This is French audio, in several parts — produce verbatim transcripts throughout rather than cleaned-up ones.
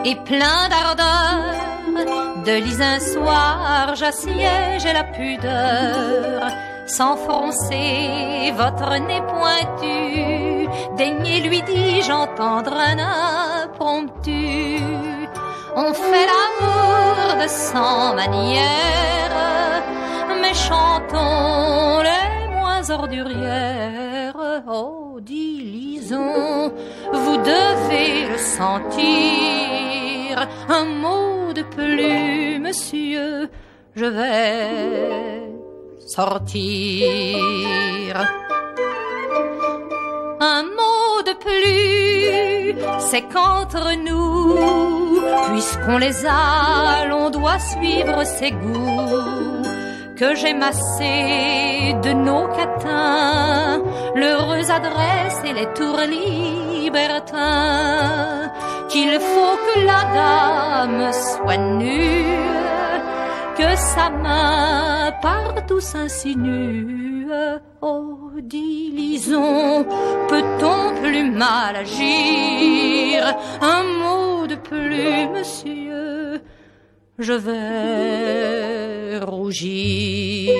et plein d'ardeur. De lis un soir, j'assiège la pudeur, sans froncer votre nez pointu. Daignez, lui dis-je, entendre un impromptu. On fait l'amour de cent manières, mais chantons les moins ordurières. Oh, dis, lisons, vous devez le sentir. Un mot de plus, monsieur, je vais sortir. Un mot de plus, c'est qu'entre nous, puisqu'on les a, l'on doit suivre ses goûts. Que j'ai massé de nos catins l'heureuse adresse et les tours libertins. Qu'il faut que la dame soit nue, que sa main partout s'insinue. Oh, dis, lisons, peut-on plus mal agir? Un mot de plus, monsieur, je vais rougir.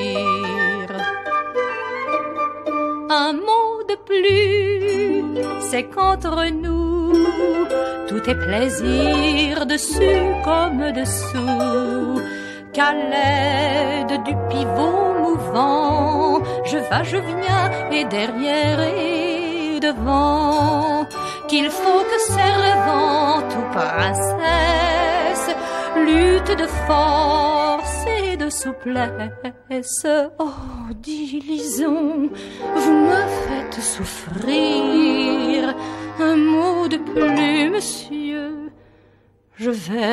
Un mot de plus, c'est qu'entre nous, tout est plaisir dessus comme dessous. Qu'à l'aide du pivot mouvant, je vais, je viens, et derrière et devant. Qu'il faut que servante ou princesse lutte de force et de souplesse. Oh, dis, lisons, vous me faites souffrir. Un mot de plus, monsieur, je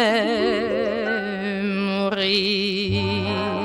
vais mourir.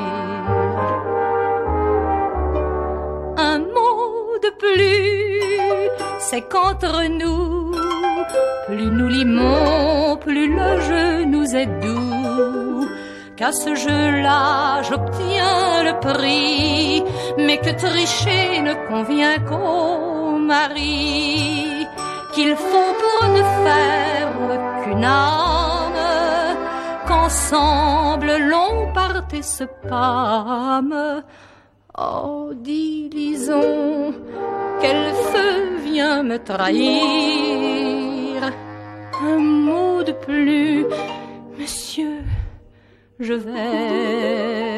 Un mot de plus, c'est qu'entre nous, plus nous limons, plus le jeu nous est doux. Qu'à ce jeu-là, j'obtiens le prix, mais que tricher ne convient qu'au mari. Qu'il faut pour ne faire qu'une âme, qu'ensemble l'on parte et se pâme. Oh, dis, lisons, quel feu vient me trahir. Un mot de plus, monsieur, je vais